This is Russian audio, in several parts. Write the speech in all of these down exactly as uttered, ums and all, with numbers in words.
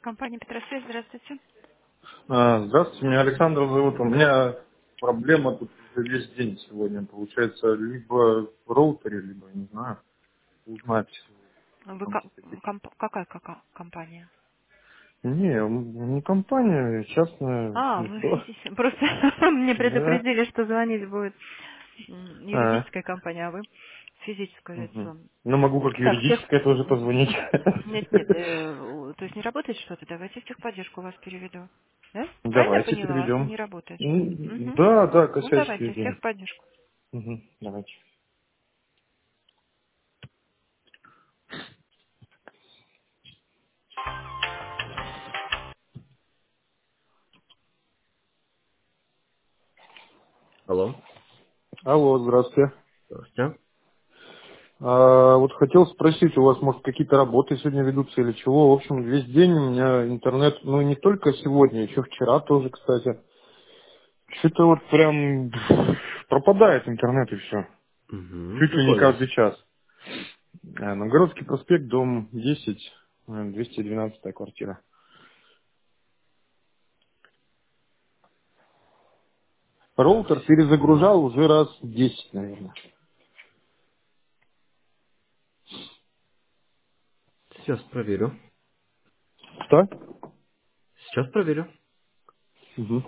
Компания Петросвет, здравствуйте. А, Здравствуйте, меня Александр зовут. У меня проблема тут уже весь день сегодня. Получается, либо в роутере, либо, не знаю, узнать. Вы Там ко- какие- комп- какая кака- компания? Не, м, не компания, частное А, вы лицо. физически. Просто мне Да. предупредили, что звонить будет м, А, юридическая компания, а вы физическое мгм. лицо. Ну, могу как Так, всех... юридическое тоже позвонить. Нет, нет, э, у- то есть не работает что-то? Давайте в техподдержку вас переведу. Да? Правильно я Давайте поняла? У вас переведем. не работает что-то. М, Мгм. Да, да, Ну, косячки давайте, весь в день. техподдержку. Мгм, Давайте. Алло. Алло, здравствуйте. Здравствуйте. А, вот хотел спросить, у вас, может, какие-то работы сегодня ведутся или чего? В общем, весь день у меня интернет, ну, не только сегодня, еще вчера тоже, кстати. Что-то вот прям пропадает интернет и все. Угу. Чуть ли не Какой у вас? каждый час. А, Новгородский проспект, дом десять, э, двести двенадцатая квартира. Так, Роутер секунду. перезагружал уже раз десять, наверное. Сейчас проверю. Что? Сейчас проверю. Мгм.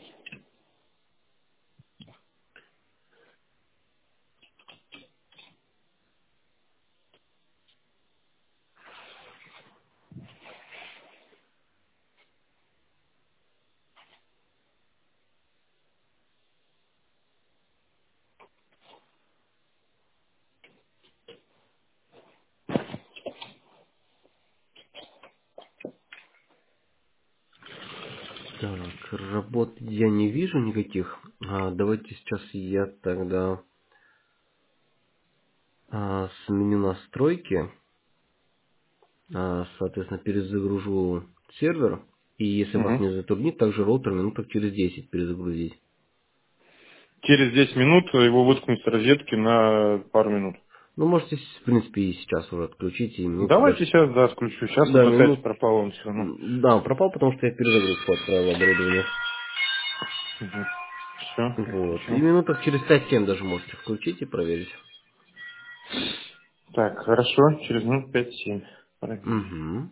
Так, работ я не вижу никаких. А, давайте сейчас я тогда а, сменю настройки. А, соответственно, перезагружу сервер. И если вас Мгм. не затруднит, также роутер минуток через десять перезагрузить. Через десять минут его выткнуть с розетки на пару минут. Ну, можете, в принципе, и сейчас уже отключить, и минут Давайте даже... сейчас, да, включу. Сейчас вот Да, опять минут... пропал он все равно. Да, пропал, потому что я перезагрузку отправил оборудование. Все, Вот. И включил. минуток через пять-семь даже можете включить и проверить. Так, хорошо, через минут пять-семь. Проверю. Угу.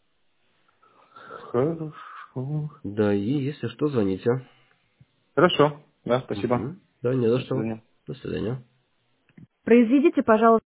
Хорошо. Да, и если что, звоните. Хорошо, да, спасибо. Угу. Да, не за До что. свидания. До свидания. Произведите, пожалуйста.